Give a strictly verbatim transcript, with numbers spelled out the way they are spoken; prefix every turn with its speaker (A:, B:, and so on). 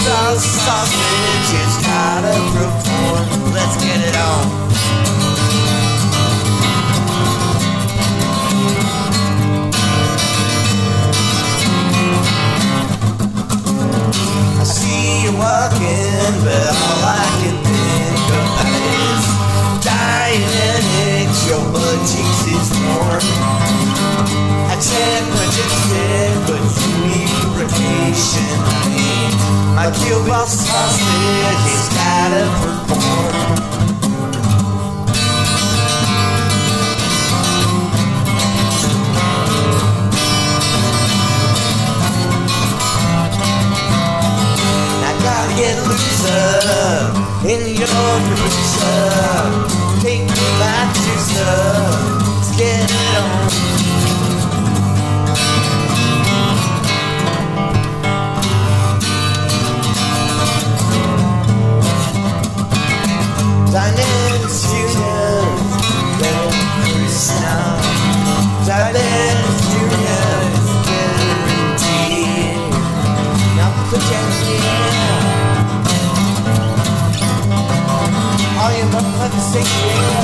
A: The sausage is gotta perform. Let's get it on. I see you walking, but all I can think about is dying and eggs. Your butt cheeks is warm. I check when you're sick, but you need rotation, honey. My kielbasa sausage has gotta perform. I gotta get looser in your caboose. Take me back to stuff. Let's get it on. Diamonds Union, Chris now. Diamonds Union, guaranteed. Now put your hand. All you motherfuckers say yeah.